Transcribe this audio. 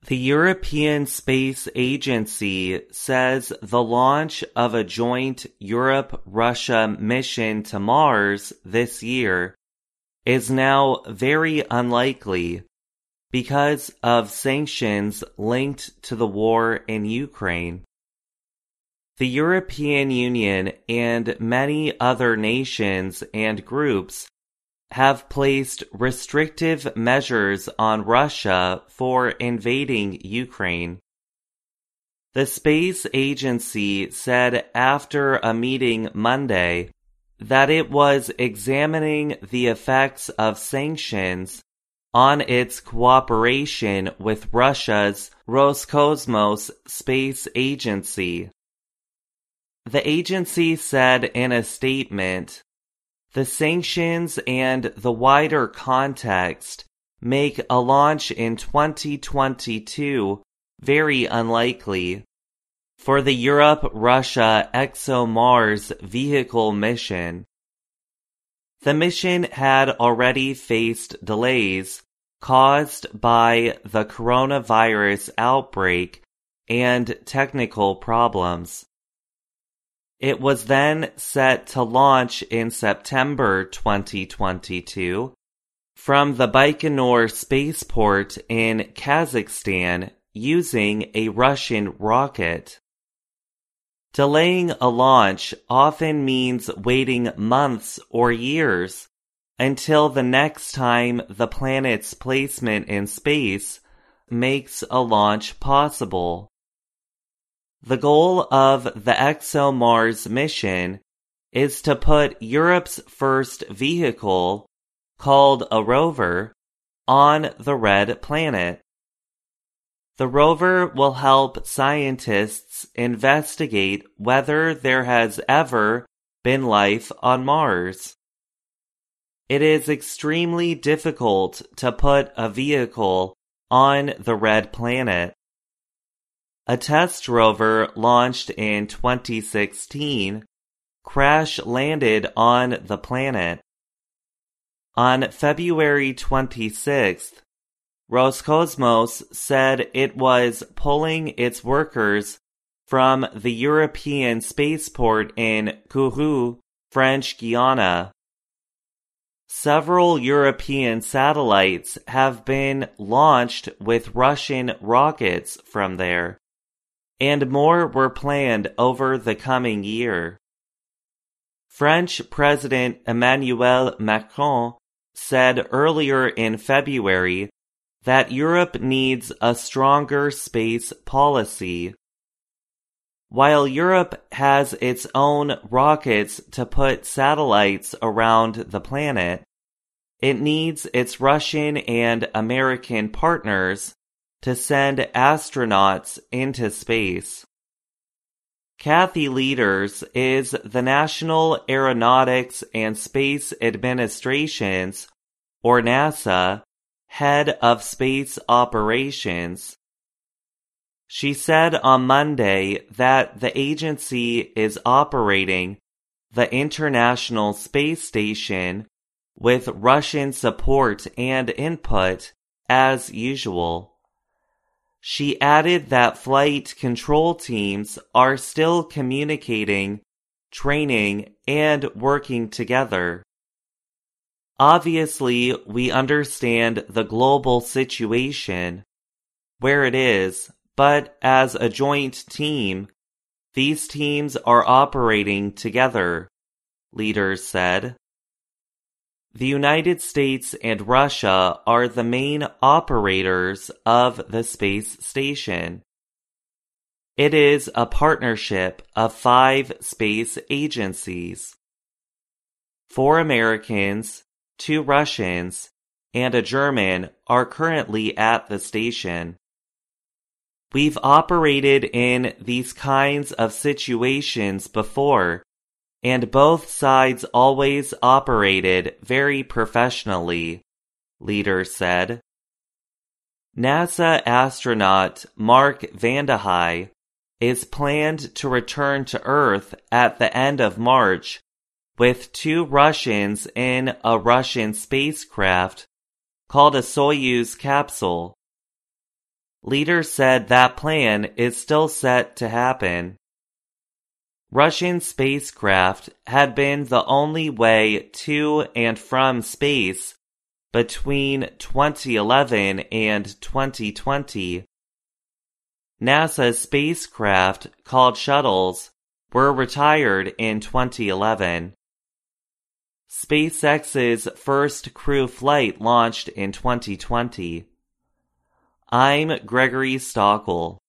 The European Space Agency says the launch of a joint Europe-Russia mission to Mars this year is now very unlikely because of sanctions linked to the war in Ukraine. The European Union and many other nations and groups have placed restrictive measures on Russia for invading Ukraine. The space agency said after a meeting Monday that it was examining the effects of sanctions on its cooperation with Russia's Roscosmos space agency. The agency said in a statement, "The sanctions and the wider context make a launch in 2022 very unlikely for the Europe-Russia ExoMars vehicle mission." The mission had already faced delays caused by the coronavirus outbreak and technical problems. It was then set to launch in September 2022 from the Baikonur spaceport in Kazakhstan using a Russian rocket. Delaying a launch often means waiting months or years until the next time the planet's placement in space makes a launch possible. The goal of the ExoMars mission is to put Europe's first vehicle, called a rover, on the red planet. The rover will help scientists investigate whether there has ever been life on Mars. It is extremely difficult to put a vehicle on the red planet. A test rover launched in 2016 crash-landed on the planet. On February 26th, Roscosmos said it was pulling its workers from the European spaceport in Kourou, French Guiana. Several European satellites have been launched with Russian rockets from there, and more were planned over the coming year. French President Emmanuel Macron said earlier in February that Europe needs a stronger space policy. While Europe has its own rockets to put satellites around the planet, it needs its Russian and American partners to send astronauts into space. Kathy Leaders is the National Aeronautics and Space Administration's, or NASA, head of space operations. She said on Monday that the agency is operating the International Space Station with Russian support and input as usual. She added that flight control teams are still communicating, training, and working together. Obviously, we understand the global situation, where it is, but as a joint team, these teams are operating together, Leaders said. The United States and Russia are the main operators of the space station. It is a partnership of 5 space agencies. 4 Americans, 2 Russians, and a German are currently at the station. We've operated in these kinds of situations before, and both sides always operated very professionally, Leaders said. NASA astronaut Mark Vande Hei is planned to return to Earth at the end of March with 2 Russians in a Russian spacecraft called a Soyuz capsule. Leaders said that plan is still set to happen. Russian spacecraft had been the only way to and from space between 2011 and 2020. NASA's spacecraft, called shuttles, were retired in 2011. SpaceX's first crew flight launched in 2020. I'm Gregory Stockel.